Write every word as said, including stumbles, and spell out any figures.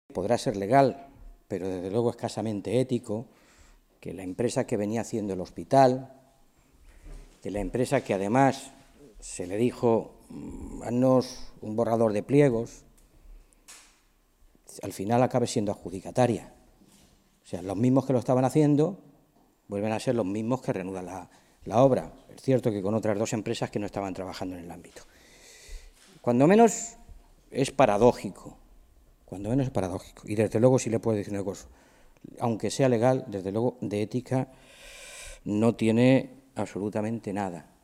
podrá ser legal, pero desde luego escasamente ético, que la empresa que venía haciendo el hospital, que la empresa que además se le dijo, haznos un borrador de pliegos, al final acabe siendo adjudicataria. O sea, los mismos que lo estaban haciendo vuelven a ser los mismos que reanudan la, la obra. Es cierto que con otras dos empresas que no estaban trabajando en el ámbito. Cuando menos es paradójico, cuando menos es paradójico. Y desde luego sí le puedo decir una cosa, aunque sea legal, desde luego de ética no tiene absolutamente nada.